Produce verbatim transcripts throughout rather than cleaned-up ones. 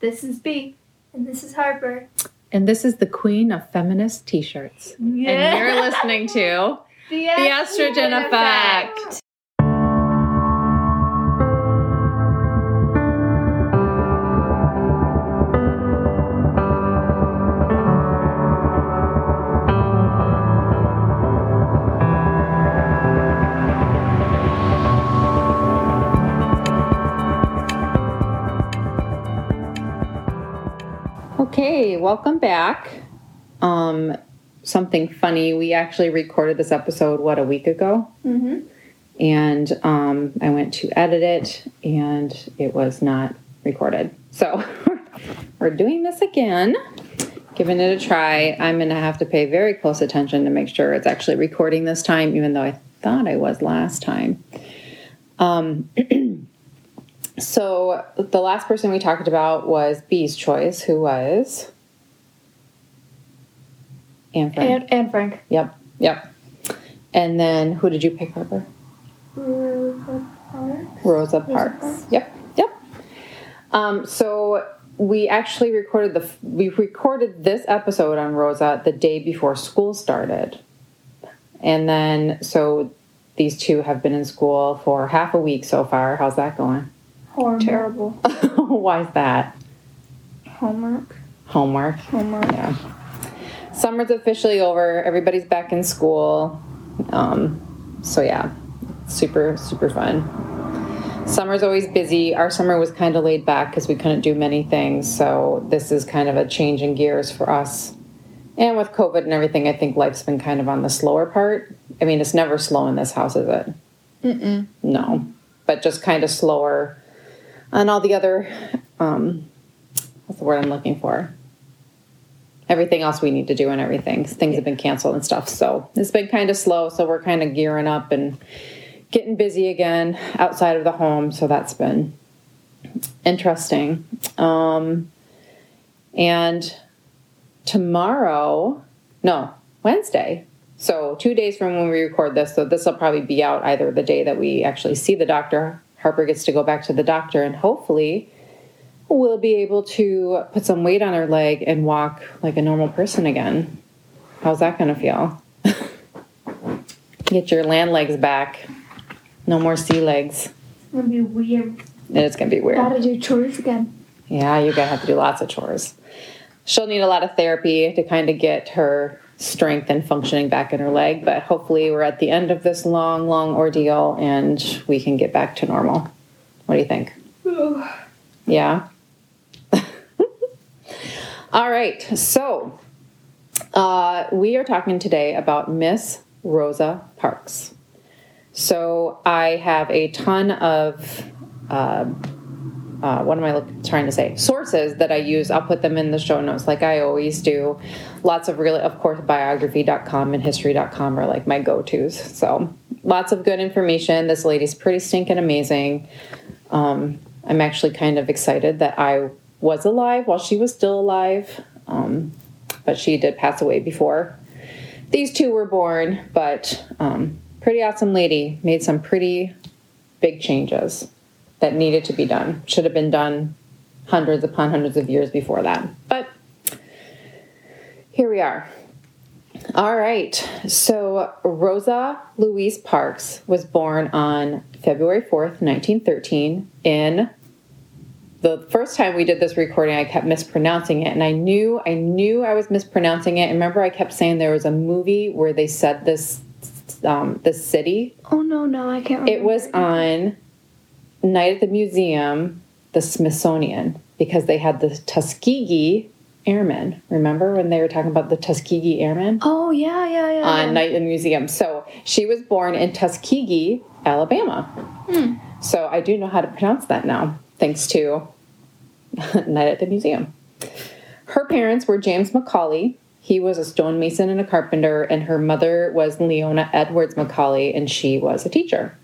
This is B. And this is Harper. And this is the queen of feminist t-shirts. Yeah. And you're listening to The, The Estrogen Effect. Okay, welcome back. Um, something funny. We actually recorded this episode, what, a week ago? Mm-hmm. And um, I went to edit it, and it was not recorded. So we're doing this again, giving it a try. I'm going to have to pay very close attention to make sure it's actually recording this time, even though I thought I was last time. Um, so the last person we talked about was B's choice, who was Anne Frank. And, and Frank. Yep, yep. And then who did you pick, Harper? Rosa Parks. Rosa Parks. Parks. Yep, yep. Um, so we actually recorded the we recorded this episode on Rosa the day before school started, and then so these two have been in school for half a week so far. How's that going? Horrible. Terrible. Why is that? Homework. Homework. Homework. Yeah. Summer's officially over. Everybody's back in school. Um, so yeah, super, super fun. Summer's always busy. Our summer was kind of laid back because we couldn't do many things. So this is kind of a change in gears for us. And with COVID and everything, I think life's been kind of on the slower part. I mean, it's never slow in this house, is it? Mm-mm. No. But just kind of slower on all the other, um, what's the word I'm looking for? Everything else we need to do and everything. Things have been canceled and stuff. So it's been kind of slow. So we're kind of gearing up and getting busy again outside of the home. So that's been interesting. Um, and tomorrow, no, Wednesday. So two days from when we record this. So this will probably be out either the day that we actually see the doctor. Harper gets to go back to the doctor, and hopefully we'll be able to put some weight on her leg and walk like a normal person again. How's that going to feel? Get your land legs back. No more sea legs. It's going to be weird. It's going to be weird. Gotta do chores again. Yeah, you're going to have to do lots of chores. She'll need a lot of therapy to kind of get her strength and functioning back in her leg, but hopefully we're at the end of this long, long ordeal and we can get back to normal. What do you think? Yeah? All right, so uh, we are talking today about Miss Rosa Parks. So I have a ton of, uh, uh, what am I look, trying to say? Sources that I use. I'll put them in the show notes like I always do. Lots of really, of course, biography dot com and history dot com are like my go-tos. So lots of good information. This lady's pretty stinking amazing. Um, I'm actually kind of excited that I was alive while she was still alive. Um, but she did pass away before these two were born. But um, pretty awesome lady. Made some pretty big changes that needed to be done. Should have been done hundreds upon hundreds of years before that. But here we are. All right. So Rosa Louise Parks was born on February fourth, nineteen thirteen. In the first time we did this recording, I kept mispronouncing it. And I knew, I knew I was mispronouncing it. And remember, I kept saying there was a movie where they said this, um, this city. Oh, no, no, I can't remember. It was on Night at the Museum, the Smithsonian, because they had the Tuskegee Airmen. Remember when they were talking about the Tuskegee Airmen? Oh, yeah, yeah, yeah. On Night at the Museum. So she was born in Tuskegee, Alabama. Hmm. So I do know how to pronounce that now, thanks to Night at the Museum. Her parents were James Macaulay. He was a stonemason and a carpenter, and her mother was Leona Edwards Macaulay, and she was a teacher.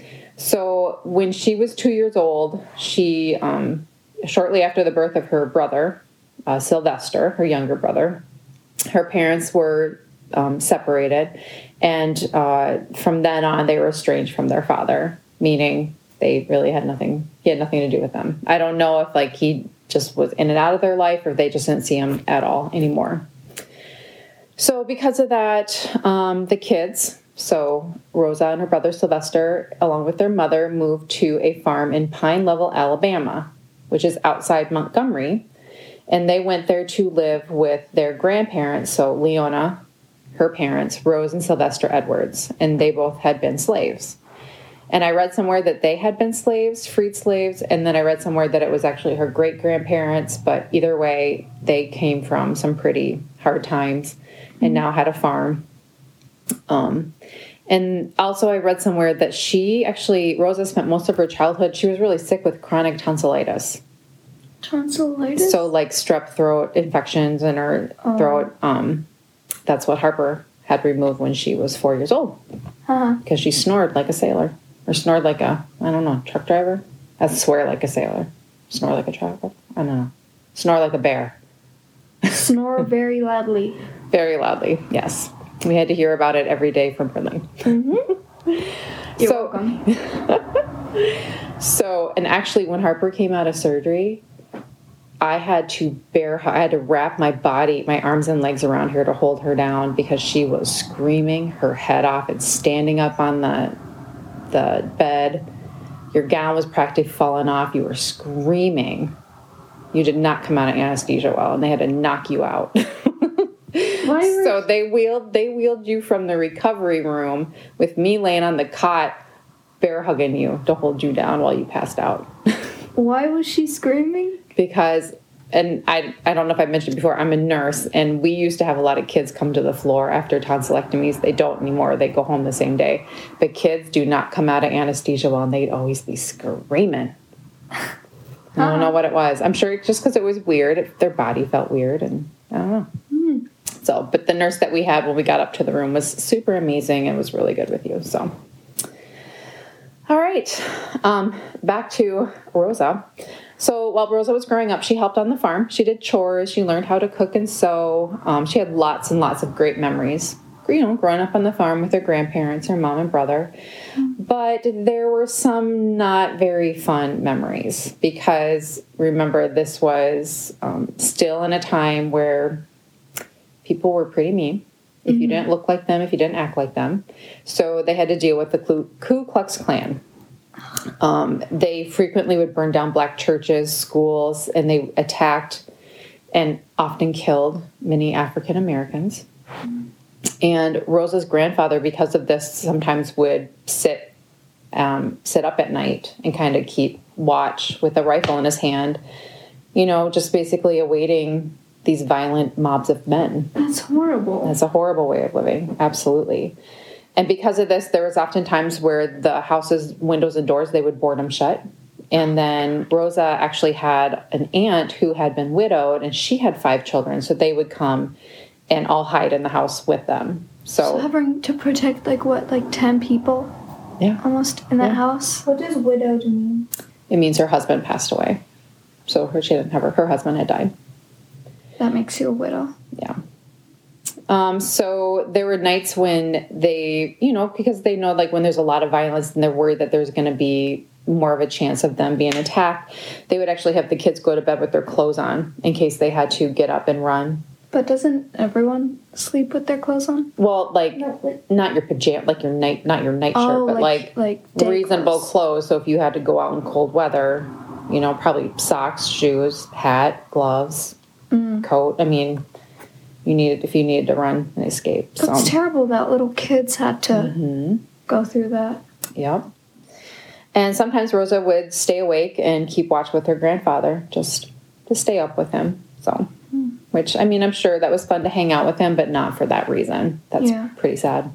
So when she was two years old, she, um, shortly after the birth of her brother, uh, Sylvester, her younger brother, her parents were um, separated. And uh, from then on, they were estranged from their father, meaning they really had nothing, he had nothing to do with them. I don't know if like he just was in and out of their life, or they just didn't see him at all anymore. So because of that, um, the kids, so Rosa and her brother Sylvester, along with their mother, moved to a farm in Pine Level, Alabama, which is outside Montgomery. And they went there to live with their grandparents, so Leona, her parents, Rose and Sylvester Edwards, and they both had been slaves. And I read somewhere that they had been slaves, freed slaves, and then I read somewhere that it was actually her great-grandparents, but either way, they came from some pretty hard times and now had a farm. Um, and also I read somewhere that she actually, Rosa spent most of her childhood, she was really sick with chronic tonsillitis. Tonsillitis? So like strep throat infections in her Oh. throat. Um, that's what Harper had removed when she was four years old. Uh-huh. Because she snored like a sailor. Or snored like a, I don't know, truck driver? That's swear like a sailor. Snore like a truck driver? I don't know. Snore like a bear. Snore very loudly. Very loudly, yes. We had to hear about it every day from Brinley. You're So- welcome. So, and actually when Harper came out of surgery, I had to bear her, I had to wrap my body, my arms and legs around her to hold her down because she was screaming her head off and standing up on the the bed. Your gown was practically falling off. You were screaming. You did not come out of anesthesia well, and they had to knock you out. Why were, So they wheeled they wheeled you from the recovery room with me laying on the cot, bear hugging you to hold you down while you passed out. why was she screaming? Because, and I, I don't know if I mentioned before, I'm a nurse, and we used to have a lot of kids come to the floor after tonsillectomies. They don't anymore. They go home the same day. But kids do not come out of anesthesia well, and they'd always be screaming. I don't know what it was. I'm sure it's just because it was weird. Their body felt weird, and I don't know. So, but the nurse that we had when we got up to the room was super amazing and was really good with you. So, all right, um, back to Rosa. So while Rosa was growing up, she helped on the farm. She did chores. She learned how to cook and sew. Um, she had lots and lots of great memories, you know, growing up on the farm with her grandparents, her mom and brother. But there were some not very fun memories because, remember, this was um, still in a time where people were pretty mean if you didn't look like them, if you didn't act like them. So they had to deal with the Ku Ku Klux Klan. Um, they frequently would burn down black churches, schools, and they attacked and often killed many African Americans. And Rosa's grandfather, because of this, sometimes would sit um, sit up at night and kind of keep watch with a rifle in his hand, you know, just basically awaiting these violent mobs of men. That's horrible. That's a horrible way of living, absolutely. And because of this, there was often times where the house's windows and doors, they would board them shut. And then Rosa actually had an aunt who had been widowed, and she had five children, so they would come and all hide in the house with them. So So, having to protect, like, what, like ten people yeah, almost in that Yeah. house? What does widowed mean? it means her husband passed away. So her, she didn't have her, her husband had died. That makes you a widow. Yeah. Um, so there were nights when they, you know, because they know, like, when there's a lot of violence and they're worried that there's going to be more of a chance of them being attacked, they would actually have the kids go to bed with their clothes on in case they had to get up and run. But doesn't everyone sleep with their clothes on? Well, like, No, like, not your pajama, like your night, not your nightshirt, Oh, but like- like, like day reasonable clothes. clothes. So if you had to go out in cold weather, you know, probably socks, shoes, hat, gloves, Mm. coat. I mean, you needed, if you needed to run and escape. That's so. terrible that little kids had to Mhm. go through that. Yep. And sometimes Rosa would stay awake and keep watch with her grandfather, just to stay up with him. So, which, I mean, I'm sure that was fun to hang out with him, but not for that reason. That's Yeah. pretty sad.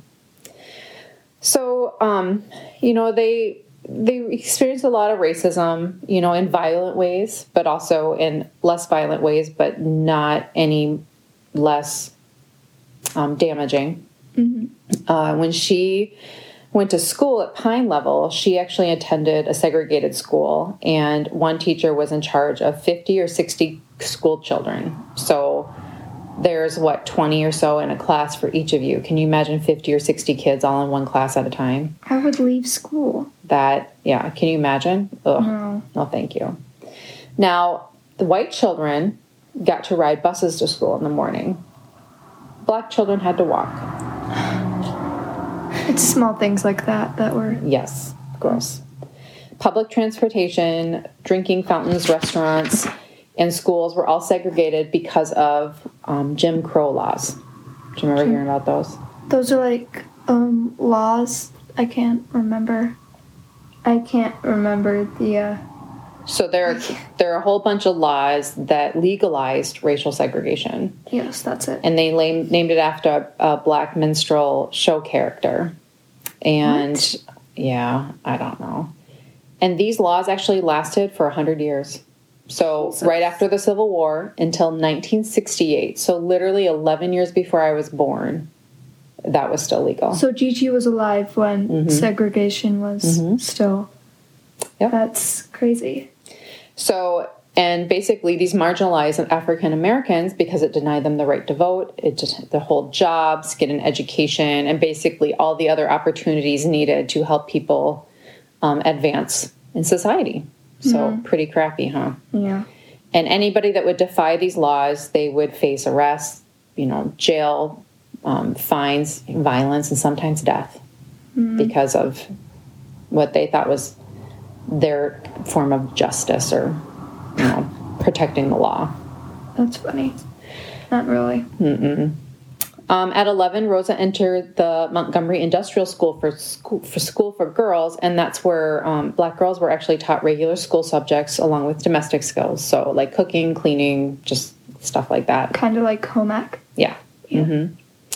So, um, you know, they they experienced a lot of racism, you know, in violent ways, but also in less violent ways, but not any less um, damaging. Uh, when she went to school at Pine Level, she actually attended a segregated school, and one teacher was in charge of fifty or sixty school children. So there's, what, twenty or so in a class for each of you. Can you imagine fifty or sixty kids all in one class at a time? I would leave school. That, yeah, can you imagine? Ugh. No. No, thank you. Now, the white children got to ride buses to school in the morning. Black children had to walk. It's small things like that that were... Yes, gross. Public transportation, drinking fountains, restaurants, and schools were all segregated because of um, Jim Crow laws. Do you remember hearing about those? Those are like um, laws. I can't remember. I can't remember the... Uh... So there, there are a whole bunch of laws that legalized racial segregation. Yes, that's it. And they named, named it after a, a black minstrel show character. And, What? yeah, I don't know. And these laws actually lasted for one hundred years. So Jesus. right after the Civil War until nineteen sixty-eight. So literally eleven years before I was born, that was still legal. So Gigi was alive when Mhm. segregation was Mhm. still... Yep. That's crazy. So, and basically these marginalized African Americans, because it denied them the right to vote, it just, to hold jobs, get an education, and basically all the other opportunities needed to help people um, advance in society. So pretty crappy, huh? Yeah. And anybody that would defy these laws, they would face arrest, you know, jail, um, fines, violence, and sometimes death because of what they thought was their form of justice or, you know, protecting the law. That's funny. Not really. Um, at eleven, Rosa entered the Montgomery Industrial School for school for school for girls, and that's where um, black girls were actually taught regular school subjects along with domestic skills, so like cooking, cleaning, just stuff like that. Kind of like home ec. Yeah. Yeah.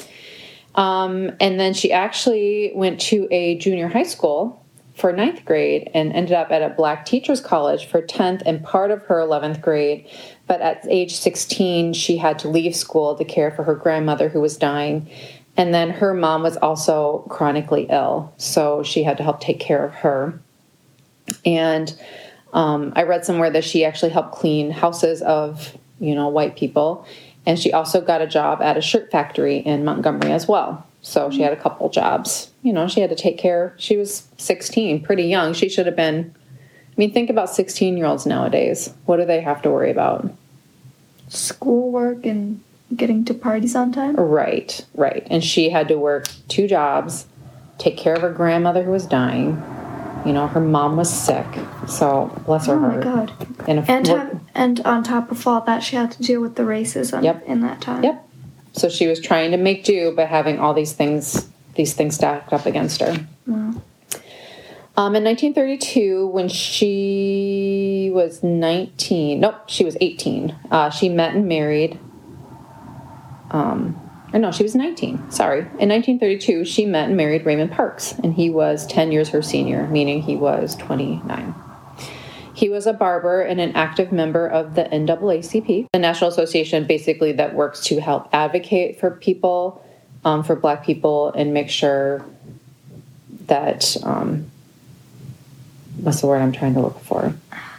Um, and then she actually went to a junior high school for ninth grade and ended up at a black teachers college for tenth and part of her eleventh grade. But at age sixteen, she had to leave school to care for her grandmother who was dying. And then her mom was also chronically ill, so she had to help take care of her. And um, I read somewhere that she actually helped clean houses of, you know, white people. And she also got a job at a shirt factory in Montgomery as well. So she had a couple jobs. You know, she had to take care. She was sixteen, pretty young. She should have been... I mean, think about sixteen-year-olds nowadays. What do they have to worry about? Schoolwork and getting to parties on time. Right, right. And she had to work two jobs, take care of her grandmother who was dying. You know, her mom was sick. So, bless her Oh my heart. god. And, if And work- have, and on top of all that, she had to deal with the racism Yep. in that time. Yep. So she was trying to make do, but having all these things, these things stacked up against her. Wow. Um, in nineteen thirty-two, when she was nineteen, nope, she was eighteen, uh, she met and married, um, or no, she was nineteen, sorry. In nineteen thirty-two, she met and married Raymond Parks, and he was ten years her senior, meaning he was twenty-nine. He was a barber and an active member of the N double A C P, the national association basically that works to help advocate for people, um, for black people, and make sure that, um, what's the word I'm trying to look for?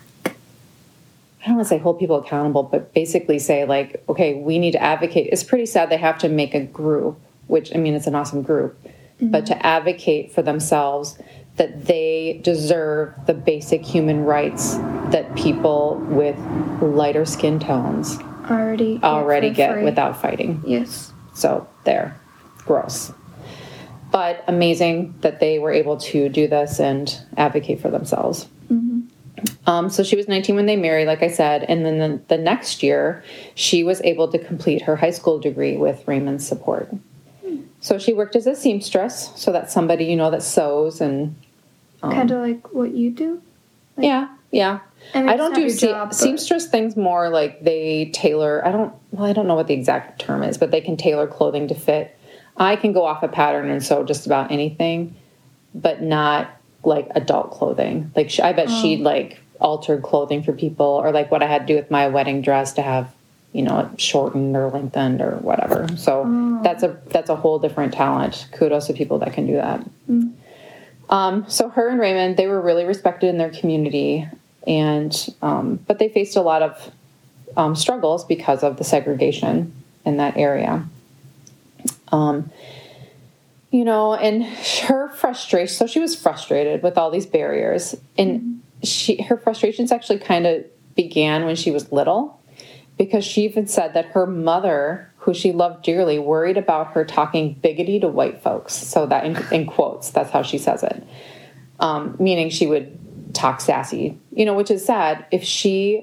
I don't want to say hold people accountable, but basically say like, okay, we need to advocate. It's pretty sad they have to make a group, which, I mean, it's an awesome group, mm-hmm. but to advocate for themselves that they deserve the basic human rights that people with lighter skin tones Already get already for get free. without fighting. Yes. So there, gross. But amazing that they were able to do this and advocate for themselves. Mm-hmm. Um, so she was nineteen when they married, like I said, and then the, the next year, she was able to complete her high school degree with Raymond's support. Mm. So she worked as a seamstress, so that's somebody, you know, that sews and... Um, kind of like what you do? Like, yeah, yeah. I, mean, I it's don't not do your se- job, but- seamstress things more like they tailor, I don't, well, I don't know what the exact term is, but they can tailor clothing to fit. I can go off a pattern and sew just about anything, but not like adult clothing. Like she, I bet Oh. she'd like altered clothing for people, or like what I had to do with my wedding dress to have, you know, it shortened or lengthened or whatever. So Oh. that's a that's a whole different talent. Kudos to people that can do that. Mm. Um, so her and Raymond, they were really respected in their community, and um, but they faced a lot of um, struggles because of the segregation in that area. Um, you know, and her frustration, so she was frustrated with all these barriers, and she, her frustrations actually kind of began when she was little, because she even said that her mother, who she loved dearly, worried about her talking biggity to white folks. So that in, in quotes, that's how she says it. Um, meaning she would talk sassy, you know, which is sad. If she,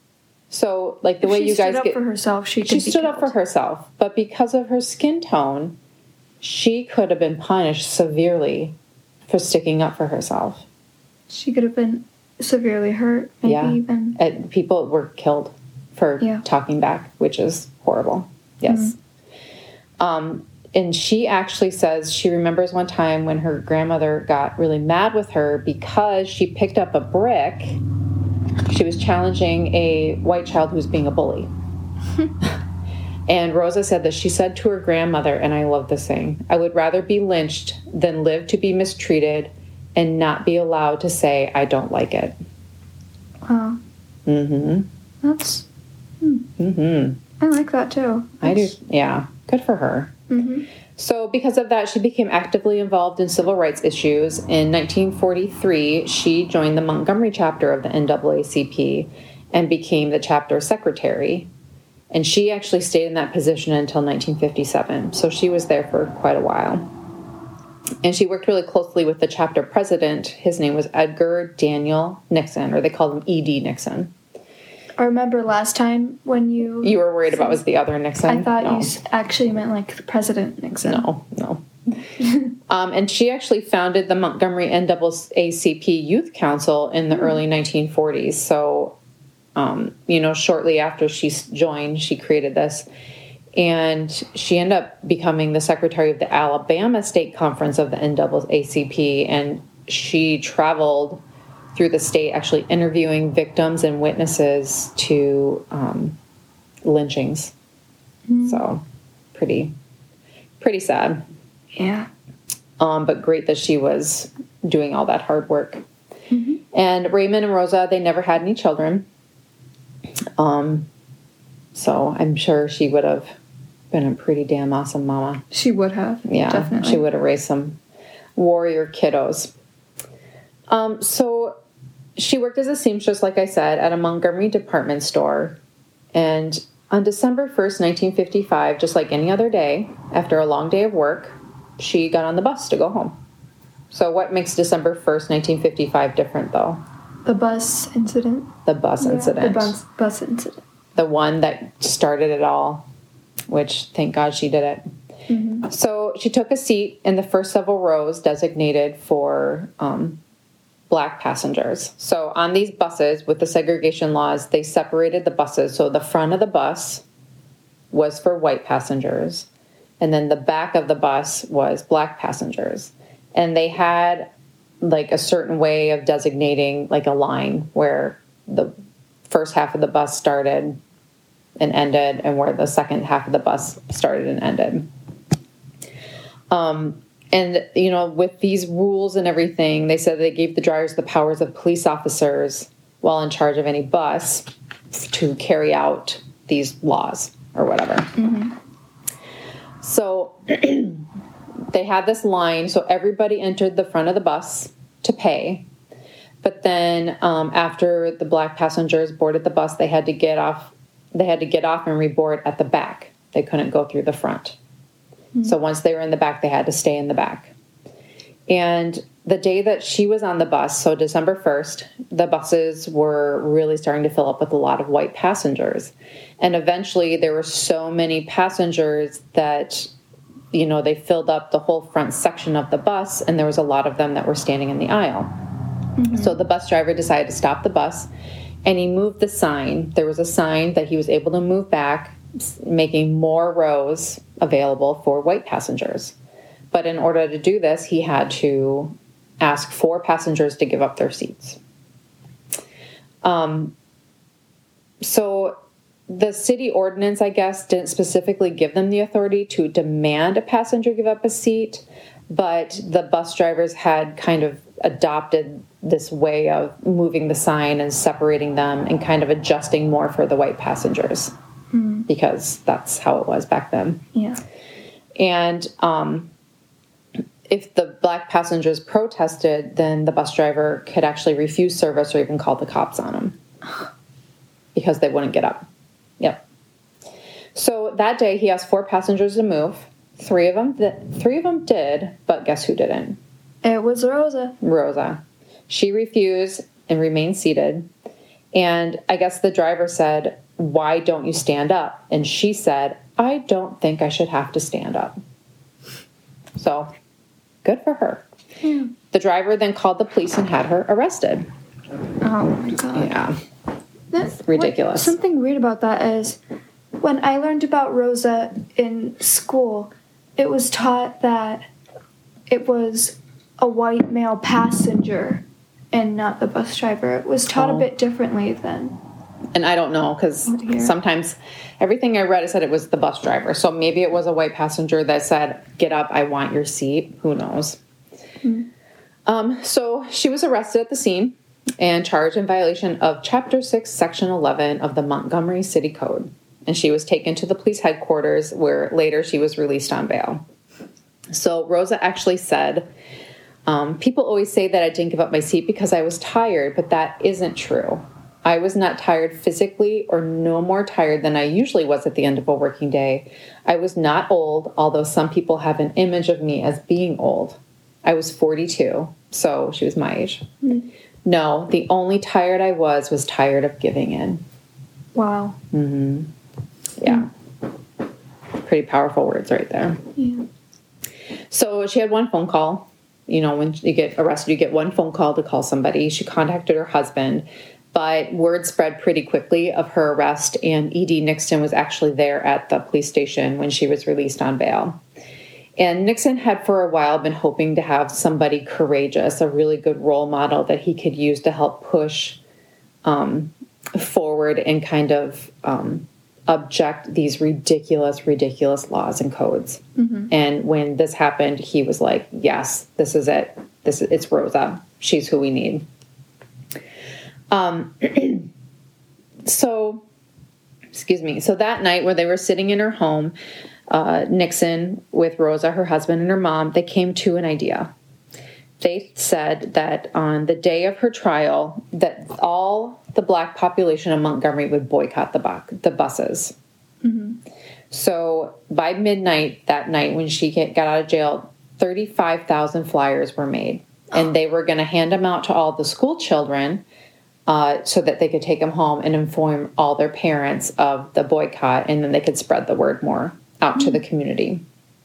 so like the If way she you guys stood up get, for herself, she could she be stood up killed. for herself, but because of her skin tone, she could have been punished severely for sticking up for herself. She could have been severely hurt, maybe Yeah. even. And people were killed for Yeah. talking back, which is horrible. Yes. Mm-hmm. Um, and she actually says she remembers one time when her grandmother got really mad with her because she picked up a brick. She was challenging a white child who was being a bully. And Rosa said that she said to her grandmother, and I love this saying, "I would rather be lynched than live to be mistreated and not be allowed to say I don't like it." Wow. Mm-hmm. That's, Mm-hmm. I like that too. I do. That's- Yeah. Good for her. Mm-hmm. So because of that, she became actively involved in civil rights issues. In nineteen forty-three, she joined the Montgomery chapter of the N double A C P and became the chapter secretary. And she actually stayed in that position until nineteen fifty-seven. So she was there for quite a while. And she worked really closely with the chapter president. His name was Edgar Daniel Nixon, or they called him E D Nixon. I remember last time when you... You were worried about was the other Nixon? I thought No. you s- actually meant like the President Nixon. No, no. um, and she actually founded the Montgomery N double A C P Youth Council in the mm. early nineteen forties. So, um, you know, shortly after she joined, she created this. And she ended up becoming the secretary of the Alabama State Conference of the N double A C P. And she traveled through the state actually interviewing victims and witnesses to um, lynchings. Mm. So, pretty, pretty sad. Yeah. Um, but great that she was doing all that hard work. Mm-hmm. And Raymond and Rosa, they never had any children. Um, so I'm sure she would have been a pretty damn awesome mama. She would have. Yeah, definitely. She would have raised some warrior kiddos. Um, so she worked as a seamstress, like I said, at a Montgomery department store. And on December first, nineteen fifty-five, just like any other day, after a long day of work, she got on the bus to go home. So what makes December first, nineteen fifty-five different, though? The bus incident. The bus yeah, incident. The bus, bus incident. The one that started it all, which thank God she did it. Mm-hmm. So she took a seat in the first several rows designated for um, black passengers. So on these buses, with the segregation laws, they separated the buses. So the front of the bus was for white passengers, and then the back of the bus was black passengers. And they had like a certain way of designating like a line where the first half of the bus started and ended, and where the second half of the bus started and ended. Um, and, you know, with these rules and everything, they said they gave the drivers the powers of police officers while in charge of any bus to carry out these laws or whatever. Mm-hmm. So they had this line, so everybody entered the front of the bus to pay. But then um, after the black passengers boarded the bus, they had to get off. They had to get off and reboard at the back. They couldn't go through the front. Mm-hmm. So once they were in the back, they had to stay in the back. And the day that she was on the bus, so December first, the buses were really starting to fill up with a lot of white passengers. And eventually there were so many passengers that, you know, they filled up the whole front section of the bus, and there was a lot of them that were standing in the aisle. Mm-hmm. So the bus driver decided to stop the bus, and he moved the sign. There was a sign that he was able to move back, making more rows available for white passengers. But in order to do this, he had to ask four passengers to give up their seats. Um, so the city ordinance, I guess, didn't specifically give them the authority to demand a passenger give up a seat, but the bus drivers had kind of adopted this way of moving the sign and separating them and kind of adjusting more for the white passengers, mm. because that's how it was back then. Yeah. And um, if the black passengers protested, then the bus driver could actually refuse service or even call the cops on them. because they wouldn't get up. Yep. So that day he asked four passengers to move. Three of them, th- three of them did, but guess who didn't? It was Rosa. Rosa. She refused and remained seated. And I guess the driver said, "Why don't you stand up?" And she said, "I don't think I should have to stand up." So, good for her. Yeah. The driver then called the police and had her arrested. Oh my god. Yeah. That's ridiculous. What, something weird about that is when I learned about Rosa in school, it was taught that it was a white male passenger and not the bus driver. It was taught Oh. a bit differently then. And I don't know, because Oh, dear. sometimes everything I read, it said it was the bus driver. So maybe it was a white passenger that said, "Get up, I want your seat." Who knows? Mm. Um, so she was arrested at the scene and charged in violation of Chapter six, Section eleven of the Montgomery City Code. And she was taken to the police headquarters, where later she was released on bail. So Rosa actually said, um, "People always say that I didn't give up my seat because I was tired, but that isn't true. I was not tired physically or no more tired than I usually was at the end of a working day. I was not old, although some people have an image of me as being old. I was forty-two, so she was my age. Mm. No, the only tired I was was tired of giving in." Wow. Mm-hmm. Yeah. Pretty powerful words right there. Yeah. So she had one phone call. You know, when you get arrested, you get one phone call to call somebody. She contacted her husband, but word spread pretty quickly of her arrest, and Edie Nixon was actually there at the police station when she was released on bail. And Nixon had for a while been hoping to have somebody courageous, a really good role model that he could use to help push um, forward and kind of um, object these ridiculous, ridiculous laws and codes. Mm-hmm. And when this happened, he was like, "Yes, this is it. This is, it's Rosa. She's who we need." Um, so, excuse me. So that night where they were sitting in her home, uh, Nixon with Rosa, her husband, and her mom, they came to an idea. They said that on the day of her trial, that all the black population of Montgomery would boycott the, bu- the buses. Mm-hmm. So by midnight that night when she get, got out of jail, thirty-five thousand flyers were made. And they were going to hand them out to all the school children uh, so that they could take them home and inform all their parents of the boycott, and then they could spread the word more out to the community.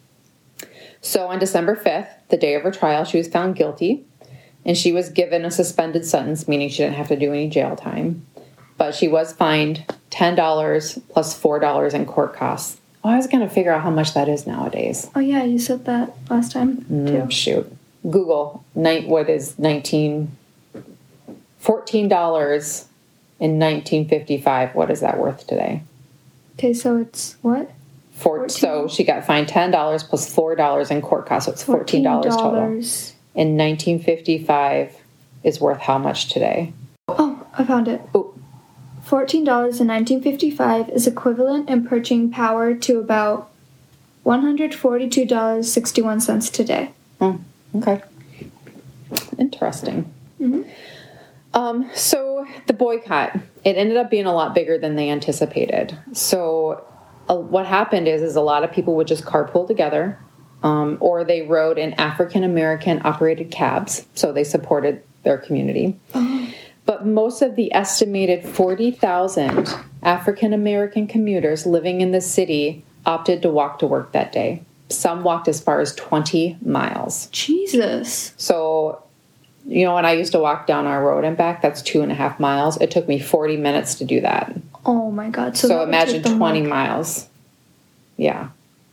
So on December fifth, the day of her trial, she was found guilty, and she was given a suspended sentence, meaning she didn't have to do any jail time. But she was fined ten dollars plus four dollars in court costs. Oh, I was going to figure out how much that is nowadays. Oh, yeah, you said that last time, too. Mm, shoot. Google, night, what is nineteen, fourteen dollars in nineteen fifty-five. What is that worth today? Okay, so it's what? Four, so she got fined ten dollars plus four dollars in court costs. So it's fourteen dollars total. In nineteen fifty-five is worth how much today? Oh, I found it. Ooh. fourteen dollars in nineteen fifty-five is equivalent in purchasing power to about one hundred forty-two dollars and sixty-one cents today. Oh, okay. Interesting. Mm-hmm. Um, so the boycott, it ended up being a lot bigger than they anticipated. So uh, what happened is, is a lot of people would just carpool together, um, or they rode in African-American operated cabs. So they supported their community. Oh. But most of the estimated forty thousand African-American commuters living in the city opted to walk to work that day. Some walked as far as twenty miles. Jesus. So, you know, when I used to walk down our road and back, that's two and a half miles. It took me forty minutes to do that. Oh my God. So, So, that would imagine take them, twenty like, miles. Yeah.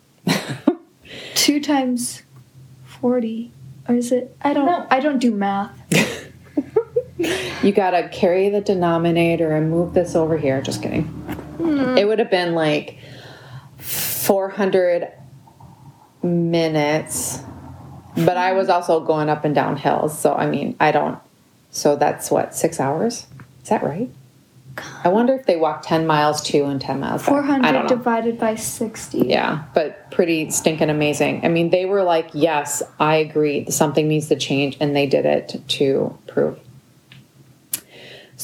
Two times forty. Or is it? I don't, I don't do math. You got to carry the denominator and move this over here. Just kidding. Mm. It would have been like four hundred minutes. But I was also going up and down hills. So, I mean, I don't. So that's what, six hours? Is that right? I wonder if they walk ten miles to and ten miles back. four I don't hundred know. divided by sixty. Yeah, but pretty stinking amazing. I mean, they were like, yes, I agree. Something needs to change. And they did it to prove. So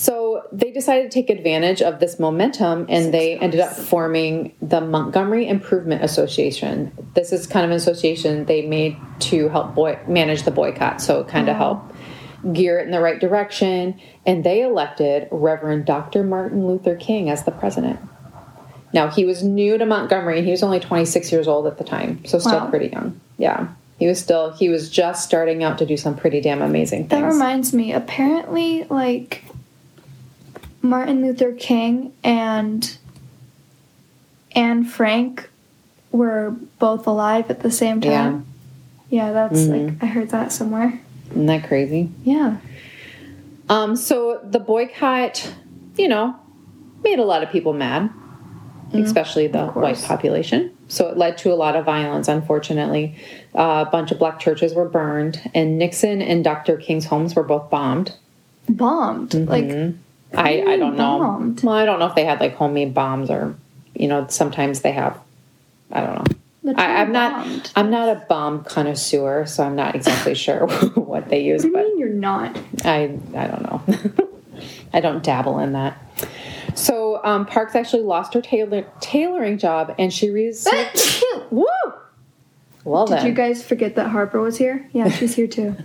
So they decided to take advantage of this momentum, and they ended up forming the Montgomery Improvement Association. This is kind of an association they made to help boy- manage the boycott, so kind of help gear it in the right direction. And they elected Reverend Doctor Martin Luther King as the president. Now, he was new to Montgomery, and he was only twenty-six years old at the time, so still Wow. pretty young. Yeah. He was still, he was just starting out to do some pretty damn amazing things. That reminds me, apparently, like, Martin Luther King and Anne Frank were both alive at the same time. Yeah, that's Mhm. like, I heard that somewhere. Isn't that crazy? Yeah. Um, so the boycott, you know, made a lot of people mad, especially the course. white population. So it led to a lot of violence, unfortunately. Uh, a bunch of black churches were burned, and Nixon and Doctor King's homes were both bombed. Bombed. Like, Mhm. I, I don't know. bombed? Well, I don't know if they had like homemade bombs or, you know, sometimes they have. I don't know. the I, term I'm not. bombed. I'm not a bomb connoisseur, so I'm not exactly sure what they use. What do you But mean you're not? I I don't know. I don't dabble in that. So um, Parks actually lost her tailor, tailoring job, and she received. Woo! Well Did then. you guys forget that Harper was here? Yeah, she's here too.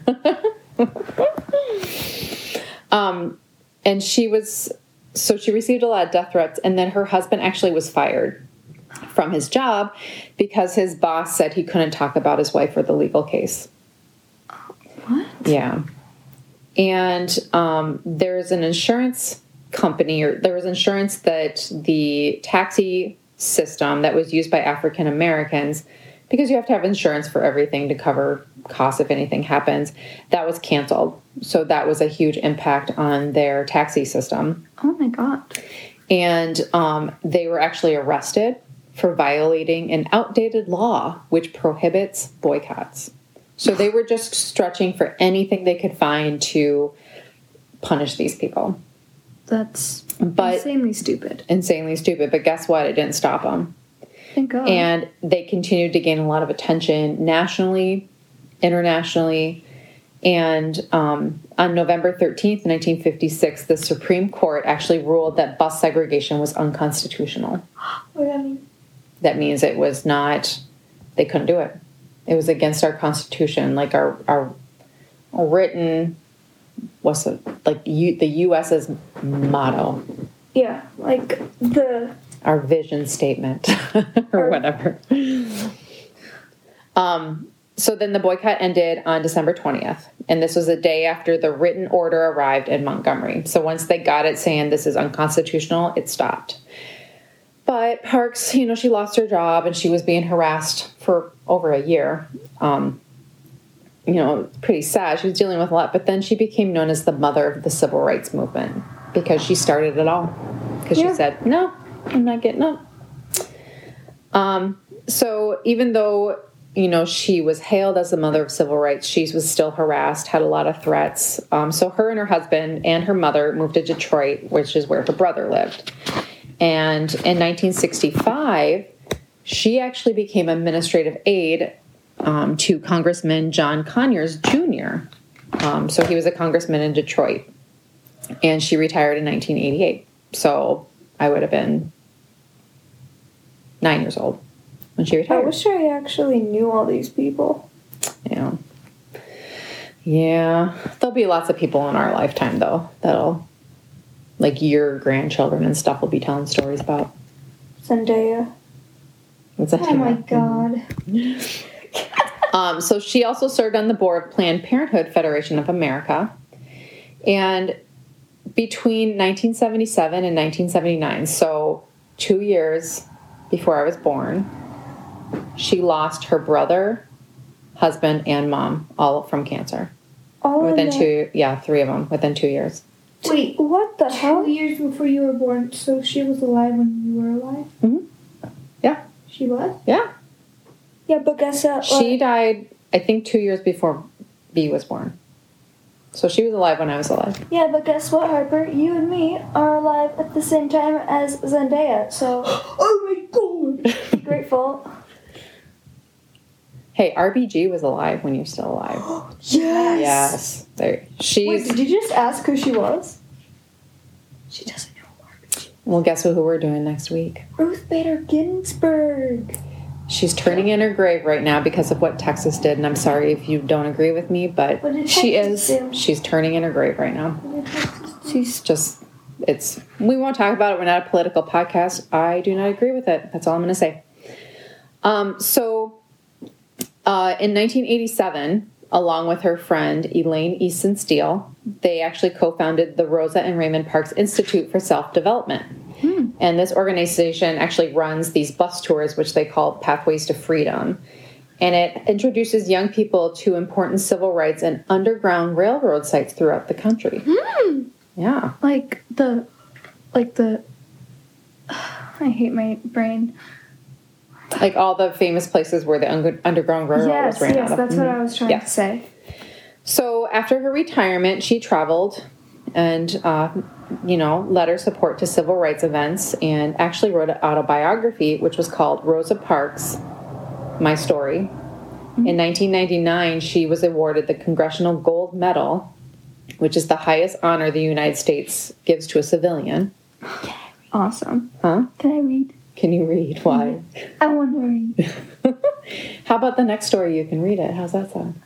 um, and she was so she received a lot of death threats, and then her husband actually was fired from his job because his boss said he couldn't talk about his wife or the legal case. What? Yeah. And um, there's an insurance company, or there was insurance that the taxi system that was used by African Americans, because you have to have insurance for everything to cover costs if anything happens, that was canceled. So that was a huge impact on their taxi system. Oh my god. And um, they were actually arrested for violating an outdated law which prohibits boycotts. So they were just stretching for anything they could find to punish these people. That's But- insanely stupid. Insanely stupid, but guess what? It didn't stop them. Thank God. And they continued to gain a lot of attention nationally, internationally. And um, on November thirteenth, nineteen fifty-six, the Supreme Court actually ruled that bus segregation was unconstitutional. What does that mean? That means it was not, they couldn't do it. It was against our Constitution, like our, our written, what's it, like U, the U S's motto, Yeah, like the our vision statement, or whatever. Um, so then the boycott ended on December twentieth, and this was a day after the written order arrived in Montgomery. So once they got it saying this is unconstitutional, it stopped. But Parks, you know, she lost her job and she was being harassed for over a year. Um, you know, pretty sad. She was dealing with a lot, but then she became known as the mother of the civil rights movement because she started it all. Because Yeah. she said, no, I'm not getting up. Um, so even though, you know, she was hailed as the mother of civil rights, she was still harassed, had a lot of threats. Um, so her and her husband and her mother moved to Detroit, which is where her brother lived. And in nineteen sixty-five, she actually became administrative aide um, to Congressman John Conyers Junior Um, so he was a congressman in Detroit. And she retired in nineteen eighty-eight. So I would have been nine years old when she I retired. wish I actually knew all these people. Yeah. Yeah. There'll be lots of people in our lifetime, though, that'll, like your grandchildren and stuff, will be telling stories about. Zendaya. What's that? Oh my god. Um, so she also served on the board of Planned Parenthood Federation of America. And between nineteen seventy-seven and nineteen seventy-nine, so two years before I was born, she lost her brother, husband, and mom, all from cancer. All in Within the- two, yeah, three of them within two years. Wait, what the hell? Two years before you were born, so she was alive when you were alive? Mm-hmm. Yeah, She was? yeah. Yeah, but guess what? She died, I think, two years before B was born. So she was alive when I was alive. Yeah, but guess what, Harper? You and me are alive at the same time as Zendaya, so Oh my god! be grateful. Hey, R B G was alive when you're still alive. Yes. Yes. There. She's Wait, did you just ask who she was? She doesn't know March. Well, guess who we're doing next week? Ruth Bader Ginsburg. She's turning in her grave right now because of what Texas did, and I'm sorry if you don't agree with me, but What did she Texas is. do? She's turning in her grave right now. She's just, it's, we won't talk about it. We're not a political podcast. I do not agree with it. That's all I'm going to say. Um, so, uh, in nineteen eighty-seven, along with her friend Elaine Easton Steele, they actually co-founded the Rosa and Raymond Parks Institute for Self-Development. Hmm. And this organization actually runs these bus tours, which they call Pathways to Freedom. And it introduces young people to important civil rights and underground railroad sites throughout the country. Hmm. Yeah. Like the, like the, I hate my brain. Like all the famous places where the un- underground railroad Yes, was ran yes, out of. that's what I was trying Yes. to say. So after her retirement, she traveled and, uh, you know, led her support to civil rights events and actually wrote an autobiography, which was called Rosa Parks, My Story. Mm-hmm. In nineteen ninety-nine, she was awarded the Congressional Gold Medal, which is the highest honor the United States gives to a civilian. Awesome. Huh? Can I read? Can you read? Why? I want to read. How about the next story? You can read it. How's that sound?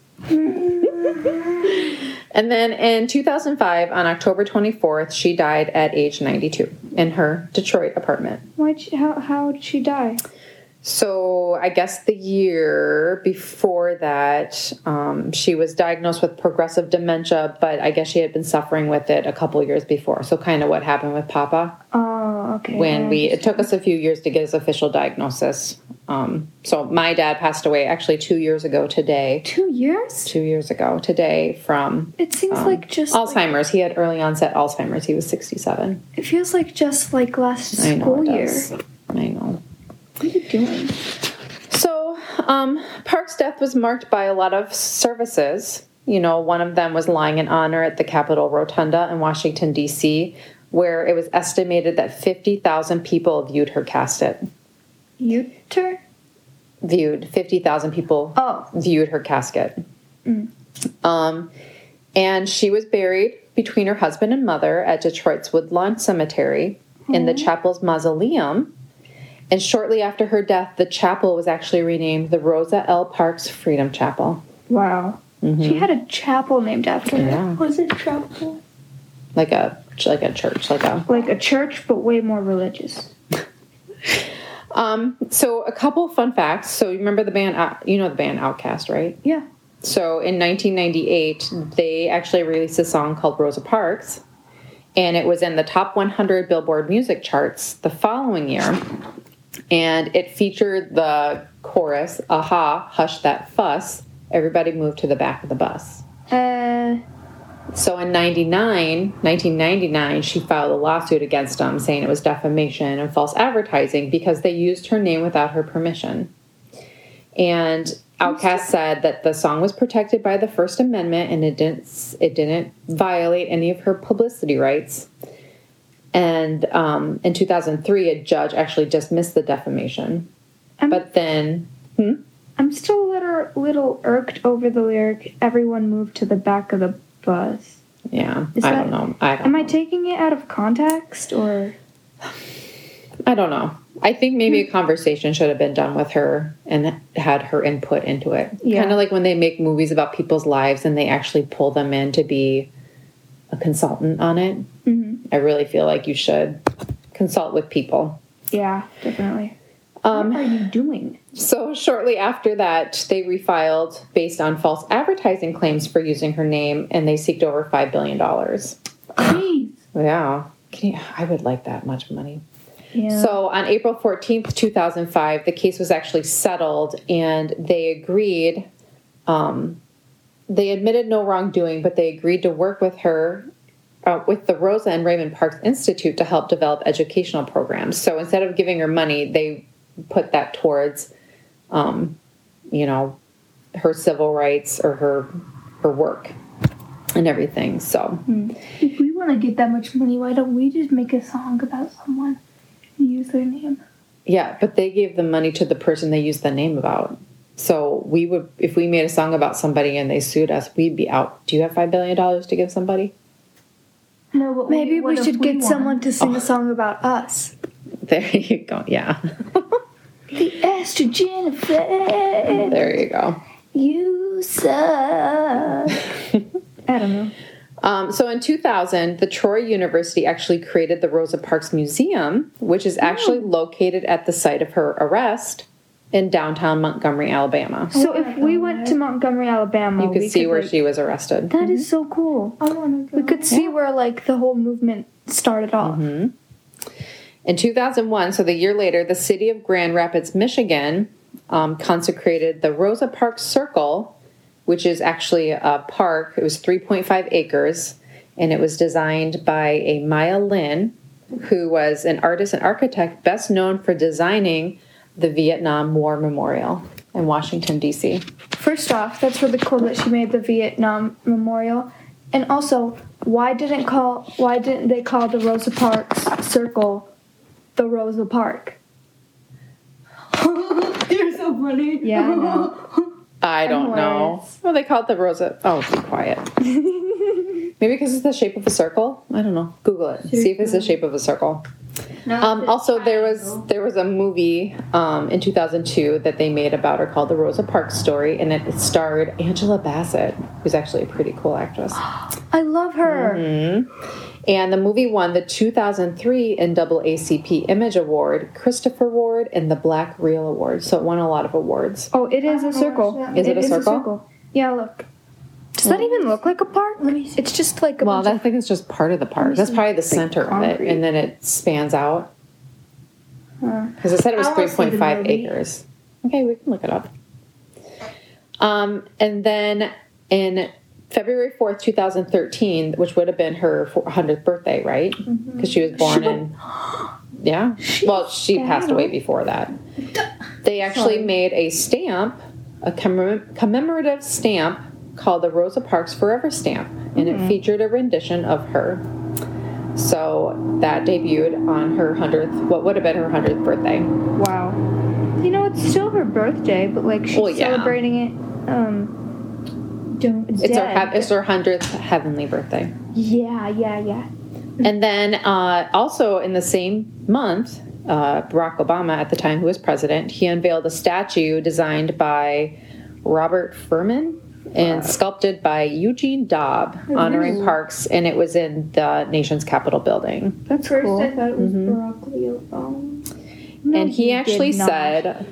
And then in two thousand five, on October twenty-fourth, she died at age ninety-two in her Detroit apartment. Why'd she, how, how did she die? So I guess the year before that, um, she was diagnosed with progressive dementia, but I guess she had been suffering with it a couple years before. So kind of what happened with Papa. Oh, okay. When we, it took us a few years to get his official diagnosis. Um, so my dad passed away actually two years ago today. Two years? Two years ago today from It seems um, like just Alzheimer's. Like, he had early onset Alzheimer's. He was sixty-seven. it feels like just like last I know school it year. does. I know. What are you doing? So, um, Park's death was marked by a lot of services. You know, one of them was lying in honor at the Capitol Rotunda in Washington, D C, where it was estimated that fifty thousand people viewed her casket. Uter? Viewed. fifty thousand people Oh. viewed her casket. Mm. Um, and she was buried between her husband and mother at Detroit's Woodlawn Cemetery mm. in the chapel's mausoleum. And shortly after her death, the chapel was actually renamed the Rosa L. Parks Freedom Chapel. Wow. Mm-hmm. She had a chapel named after her. Yeah. Was it chapel? Like a like a church, like a like a church, but way more religious. um. So a couple fun facts. So you remember the band? Uh, you know the band Outkast, right? Yeah. So in nineteen ninety-eight, they actually released a song called Rosa Parks, and it was in the top one hundred Billboard music charts the following year. And it featured the chorus, "Aha, hush that fuss. Everybody moved to the back of the bus." Uh. So in ninety-nine, nineteen ninety-nine, she filed a lawsuit against them saying it was defamation and false advertising because they used her name without her permission. And Outkast said that the song was protected by the First Amendment and it didn't it didn't violate any of her publicity rights. And um, in two thousand three, a judge actually dismissed the defamation. I'm, but then... Hmm? I'm still a little, little irked over the lyric, "Everyone moved to the back of the bus." Yeah, Is I that, don't know. I don't am know. I taking it out of context, or...? I don't know. I think maybe a conversation should have been done with her and had her input into it. Yeah. Kind of like when they make movies about people's lives and they actually pull them in to be a consultant on it. Mm-hmm. I really feel like you should consult with people. Yeah, definitely. Um, what are you doing? So shortly after that, they refiled based on false advertising claims for using her name, and they seeked over five billion dollars. Jeez. Yeah. Can you, I would like that much money. Yeah. So on April fourteenth, two thousand five, the case was actually settled, and they agreed, um, they admitted no wrongdoing, but they agreed to work with her, uh, with the Rosa and Raymond Parks Institute to help develop educational programs. So instead of giving her money, they put that towards, um, you know, her civil rights or her her work and everything. So if we want to get that much money, why don't we just make a song about someone and use their name? Yeah, but they gave the money to the person they used the name about. So we would, if we made a song about somebody and they sued us, we'd be out. Do you have five billion dollars to give somebody? No, but Maybe what we if should get won? someone to sing a song about us. There you go. Yeah. The estrogen effect. There you go. You suck. I don't know. Um, so in two thousand, the Troy University actually created the Rosa Parks Museum, which is actually located at the site of her arrest in downtown Montgomery, Alabama. So if we went to Montgomery, Alabama, You could we see could, where like, she was arrested. That is so cool. I want to go. We could see where like the whole movement started off. In two thousand one, so the year later, the city of Grand Rapids, Michigan, um, consecrated the Rosa Parks Circle, which is actually a park. It was three point five acres, and it was designed by a Maya Lin, who was an artist and architect best known for designing the Vietnam War Memorial in Washington, D C First off, that's really cool that she made the Vietnam Memorial. And also, why didn't call why didn't they call the Rosa Parks Circle the Rosa Park? You're so funny. Yeah, I know. I don't I'm know. hilarious. Well, they call it the Rosa. Oh, be quiet. Maybe because it's the shape of a circle. I don't know. Google it. See if it's the shape of a circle. No, Um, it's also, there was triangle. there was a movie um, in two thousand two that they made about her called The Rosa Parks Story, and it starred Angela Bassett, who's actually a pretty cool actress. I love her. And the movie won the two thousand three N double A C P Image Award, Christopher Award, and the Black Reel Award. So it won a lot of awards. Oh, it is a circle. Is it a circle? Yeah, look. Does that even look like a park? Let me see. It's just like a Well, bunch I think it's just part of the park. That's probably the center of it, concrete. and then it spans out. Because it said it was I wanna three see point the five movie. acres. Okay, we can look it up. Um, and then in February fourth, two thousand thirteen, which would have been her hundredth birthday, right? Because she was born in. Yeah. Well, she passed away before that. They actually made a stamp, a commem- commemorative stamp called the Rosa Parks Forever Stamp, and it featured a rendition of her. So that debuted on her hundredth, what would have been her hundredth birthday. Wow. You know, it's still her birthday, but like she's Well, yeah. celebrating it. Um, don't. It's her, dead. hea- it's her hundredth heavenly birthday. Yeah, yeah, yeah. And then uh, also in the same month, uh, Barack Obama, at the time who was president, he unveiled a statue designed by Robert Furman and sculpted by Eugene Dobb, honoring Parks, and it was in the nation's Capitol building. That's First, cool. I thought it was Barack Obama. No, and he actually did not. said,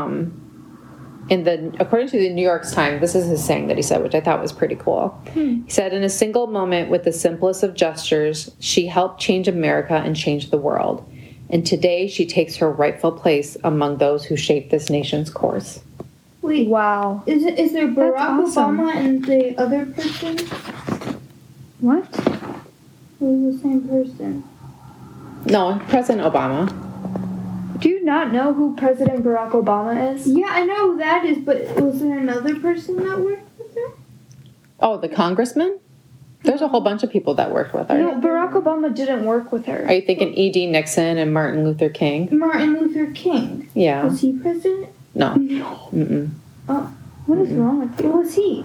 um, in the according to the New York Times, this is his saying that he said, which I thought was pretty cool. He said, "In a single moment, with the simplest of gestures, she helped change America and change the world. And today, she takes her rightful place among those who shape this nation's course." Wait, Wow. is it is there Barack awesome. Obama and the other person? What? Who's the same person? No, President Obama. Do you not know who President Barack Obama is? Yeah, I know who that is, but was there another person that worked with her? Oh, the congressman? There's a whole bunch of people that worked with her. No, Barack Obama didn't work with her. Are you thinking E D. Nixon and Martin Luther King? Martin Luther King. Yeah. Was he president? No. No. Mm-mm. Oh, What is wrong with who you? was he?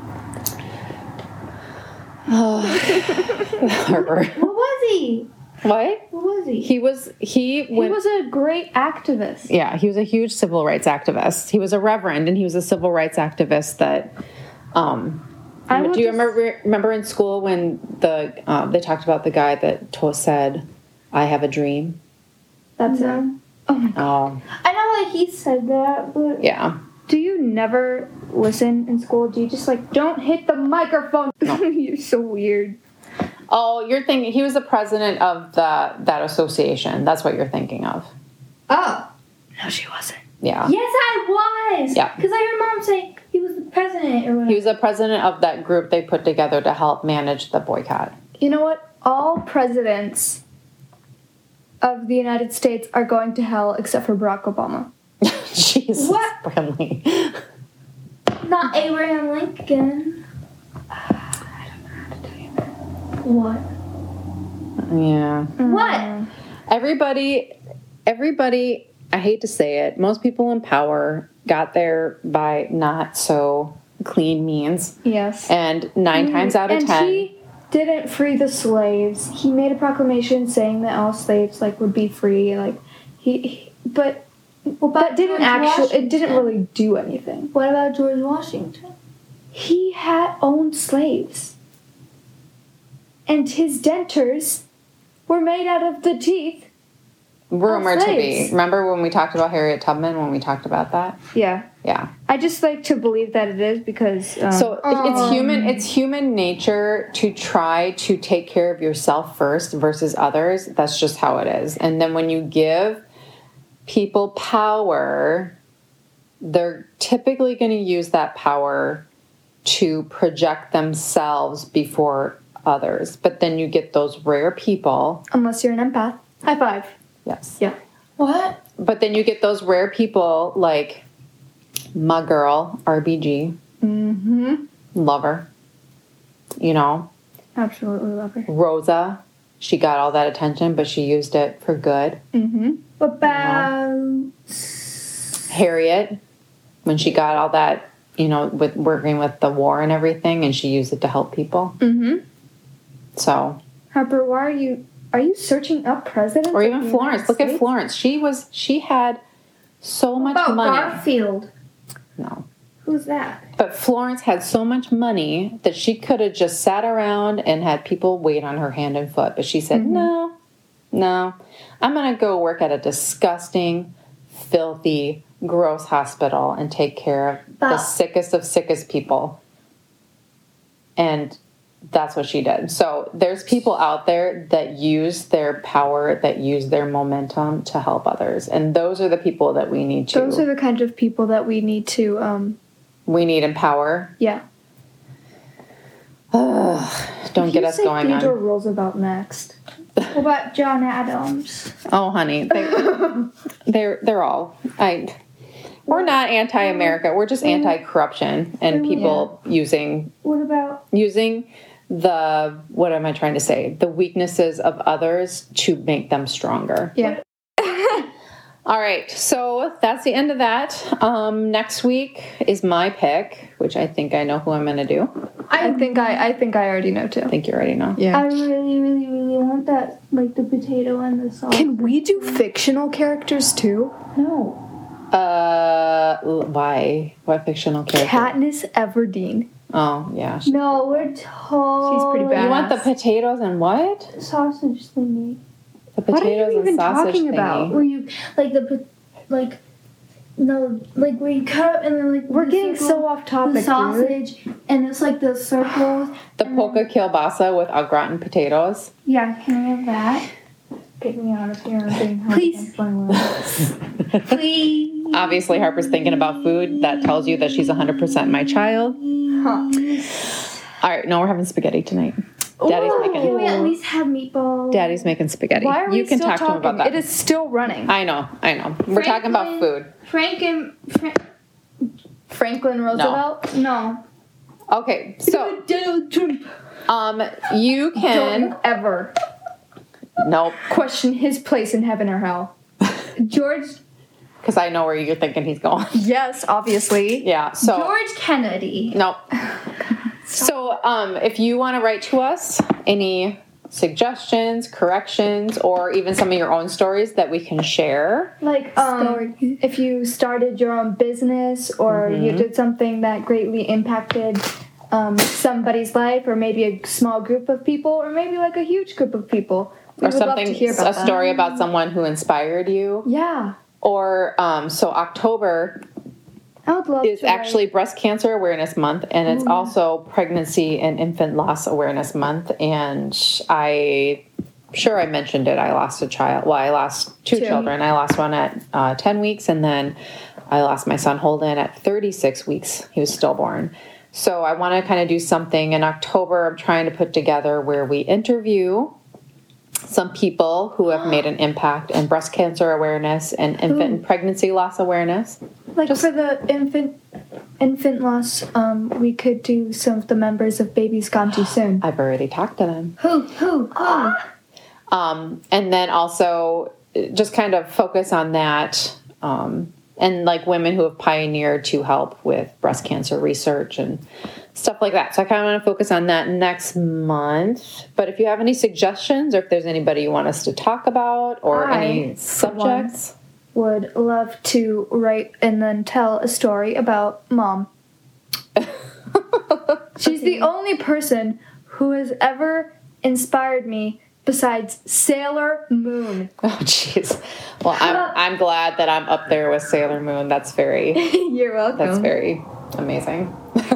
Harper. What was he? What? What was he? He was, he He went, was a great activist. yeah, he was a huge civil rights activist. He was a reverend, and he was a civil rights activist that, um, I do went you to- remember remember in school when the um, they talked about the guy that to- said, "I have a dream"? That's No. it. Oh my god. Oh, I know that he said that, but yeah. Do you never listen in school? Do you just like, don't hit the microphone? You're so weird. Oh, you're thinking he was the president of the that association. That's what you're thinking of. oh, No, she wasn't. Yeah. yes, I was. Yeah. Because I heard mom say he was the president or whatever. He was the president of that group they put together to help manage the boycott. You know what? All presidents of the United States are going to hell except for Barack Obama. Jesus, What? Brinley. Not Abraham Lincoln. What? Yeah. What? Everybody, everybody, I hate to say it, most people in power got there by not so clean means. Yes. And nine times out of and ten. he didn't free the slaves. He made a proclamation saying that all slaves like would be free. Like he, he but What about that didn't George actually. It didn't Washington? really do anything. What about George Washington? He had owned slaves, and his dentures were made out of the teeth. Rumored to be. slaves. Remember when we talked about Harriet Tubman when we talked about that? Yeah, Yeah. I just like to believe that it is because. Um, So it- it's human it's human nature to try to take care of yourself first versus others. That's just how it is. And then when you give people power, they're typically going to use that power to project themselves before others. But then you get those rare people. unless you're an empath. High five. Yes. Yeah. What? But then you get those rare people like my girl, R B G. Mm-hmm. Love her. You know, Absolutely love her. Rosa, she got all that attention, but she used it for good. Mm-hmm. What about Harriet, when she got all that, you know, with working with the war and everything, and she used it to help people. Mm-hmm. So, Harper, why are you are you searching up presidents? or of even the Florence. United Look at States? Florence. She was, she had so much about money. Garfield? No. Who's that? But Florence had so much money that she could have just sat around and had people wait on her hand and foot. But she said, Mm-hmm. no, no, I'm going to go work at a disgusting, filthy, gross hospital and take care of the But- sickest of sickest people. And that's what she did. So there's people out there that use their power, that use their momentum to help others. And those are the people that we need to, Those are the kind of people that we need to, um, we need empower. yeah. Ugh, don't get You us say going Theodore on. Roosevelt next. What about John Adams? Oh, honey, they, they're they're all. I. We're not anti-America. We're just anti-corruption and people using What about using the what am I trying to say? The weaknesses of others to make them stronger. Yeah. All right, so that's the end of that. Um, next week is my pick, which I think I know who I'm going to do. I think I I think I already know too. I think you already know. I Yeah. really, really, really want that, like the potato and the sauce. Can we do fictional characters too? No. Uh, l- why? What fictional character? Katniss Everdeen. Oh, yeah. she- No, we're totally. She's pretty bad. You want the potatoes and what? sausage thingy. The What are you potatoes even and sausage talking thingy. about? Where you like the po- like no like where you cut up and then like We're the getting circle, so off topic. the dude. sausage and it's like the circles. The and polka then- kielbasa with au gratin potatoes. Yeah, can I have that? Get me out of here. I'm being held Please. against my will. Please. Obviously, Harper's thinking about food. That tells you that she's one hundred percent my child. Huh. All right, no, we're having spaghetti tonight. Daddy's Can making. we at least have meatballs? Daddy's making spaghetti. Why are we you can still talk talking? to him about that. It is still running. I know, I know. We're talking about food. Franklin. Frank. Franklin Roosevelt. No. Okay, so Donald Trump. um, you can. Don't ever Nope, question his place in heaven or hell. George. because I know where you're thinking he's going. Yes, obviously. Yeah. So George Kennedy. Nope. So, um, if you want to write to us any suggestions, corrections, or even some of your own stories that we can share, Like, um, if you started your own business or you did something that greatly impacted um, somebody's life, or maybe a small group of people, or maybe like a huge group of people, we or would love something, to hear about a that. story about someone who inspired you, Yeah, or um, so October I would love is to. write- actually Breast Cancer Awareness Month, and it's also Pregnancy and Infant Loss Awareness Month. And I, sure I mentioned it. I lost a child. Well, I lost two, Two. children. I lost one at uh, ten weeks, and then I lost my son Holden at thirty-six weeks. He was stillborn. So I want to kind of do something in October. I'm trying to put together where we interview some people who have made an impact in breast cancer awareness and infant and pregnancy loss awareness. Like Just- for the infant infant loss, um, we could do some of the members of Babies Gone Too Soon. I've already talked to them. Who? Who? Who? Um, and then also uh, just kind of focus on that um, and like women who have pioneered to help with breast cancer research and stuff like that. So I kind of want to focus on that next month. But if you have any suggestions or if there's anybody you want us to talk about or I, any subjects. Would love to write and then tell a story about Mom. She's the only person who has ever inspired me besides Sailor Moon. Oh, jeez. Well, I'm I'm glad that I'm up there with Sailor Moon. That's very You're welcome. that's very amazing.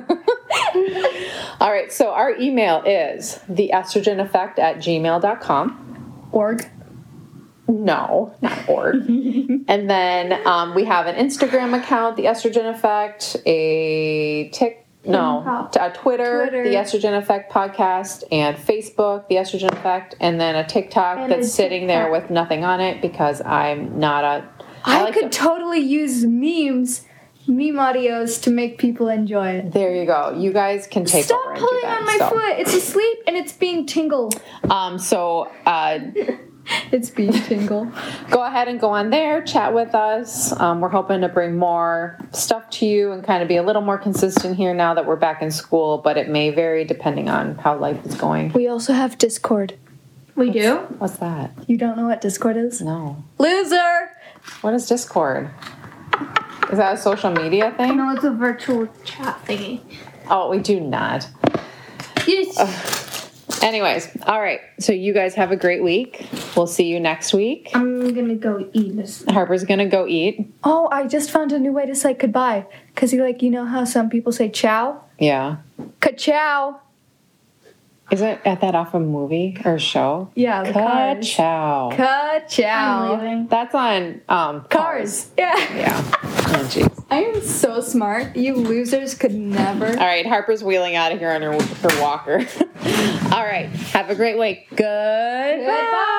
All right, so our email is the estrogen effect at gmail dot com. Org. No, not org. And then um, we have an Instagram account, the Estrogen Effect, a Tik, no, a Twitter, Twitter. the Estrogen Effect podcast, and Facebook, the Estrogen Effect, and then a TikTok And that's a sitting there TikTok. with nothing on it because I'm not a. I, like could to- totally use memes, meme audios to make people enjoy it. There you go. You guys can take Stop over and do pulling that. on my so. foot. It's asleep and it's being tingled. Um, so uh, It's being tingled. go ahead and go on there, chat with us. Um, we're hoping to bring more stuff to you and kind of be a little more consistent here now that we're back in school, but it may vary depending on how life is going. We also have Discord. We do? What's that? You don't know what Discord is? No. Loser! What is Discord? Is that a social media thing? No, it's a virtual chat thingy. Oh, we do not. Yes. Anyways, all right. So you guys have a great week. We'll see you next week. I'm gonna go eat this. Harper's gonna go eat. Oh, I just found a new way to say goodbye. Because you like, you know how some people say ciao? Yeah. Ka-chow. Isn't that off a movie or a show? Yeah, the Cars. Ka-chow. I'm Ka-chow. leaving. That's on um, Cars. Yeah. Yeah. Oh, jeez. I am so smart. You losers could never. All right, Harper's wheeling out of here on her, her walker. All right, have a great week. Goodbye. Goodbye.